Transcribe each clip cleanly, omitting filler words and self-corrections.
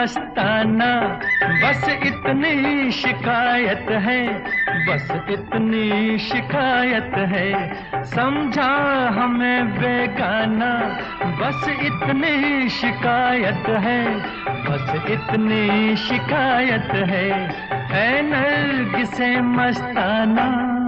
मस्ताना, बस इतनी शिकायत है, बस इतनी शिकायत है। समझा हमें बेगाना, बस इतनी शिकायत है, बस इतनी शिकायत है। ऐ नरगिसे मस्ताना।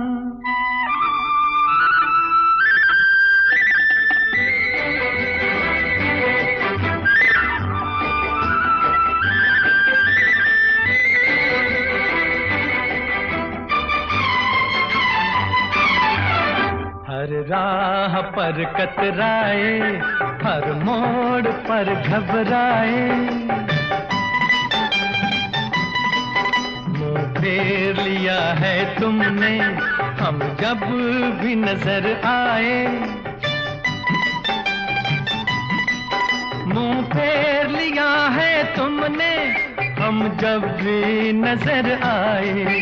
हर राह पर कतराए, हर मोड़ पर घबराए, मुंह फेर लिया है तुमने हम जब भी नजर आए। मुंह फेर लिया है तुमने हम जब भी नजर आए।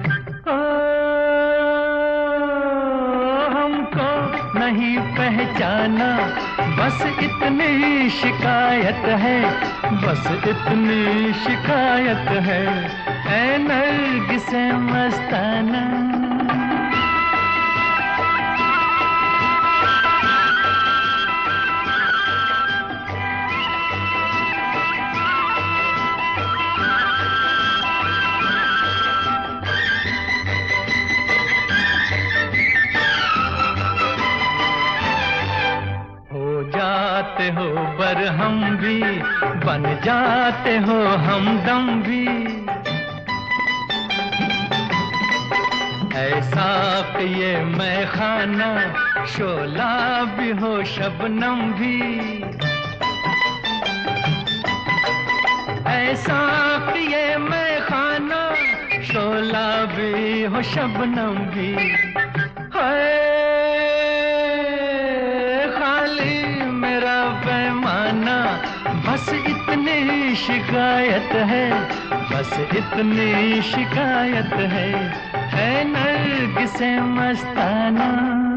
नहीं पहचाना, बस इतनी शिकायत है, बस इतनी शिकायत है। ऐ नरगिसे मस्ताना। जाते हो बरहम भी, बन जाते हो हमदम भी। ऐसा कि ये मैं खाना, शोला भी हो शबनम भी। ऐसा कि ये मैं खाना, शोला भी हो शबनम भी। बस इतनी शिकायत है, बस इतनी शिकायत है। ऐ नरगिसे मस्ताना।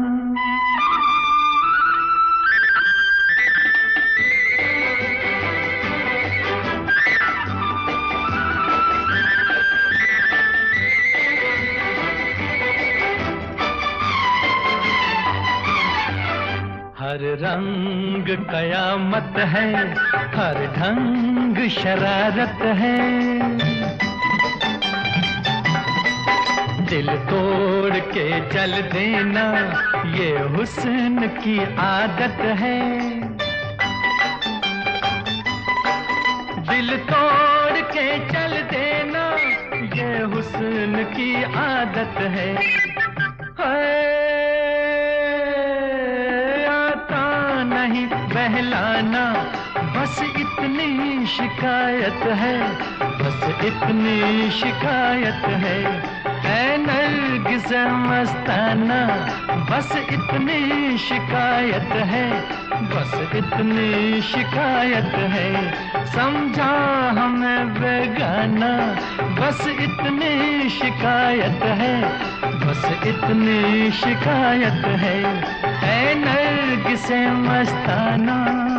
हर रंग कयामत है, हर ढंग शरारत है। दिल तोड़ के चल देना ये हुस्न की आदत है। दिल तोड़ के चल देना ये हुस्न की आदत है। नहीं बहलाना, बस इतनी शिकायत है, बस इतनी शिकायत है। ऐ नरगिसे मस्ताना, बस इतनी शिकायत है, बस इतनी शिकायत है। समझा हमें बेगाना, बस इतनी शिकायत है, बस इतनी शिकायत है। ऐ नरगिसे मस्ताना।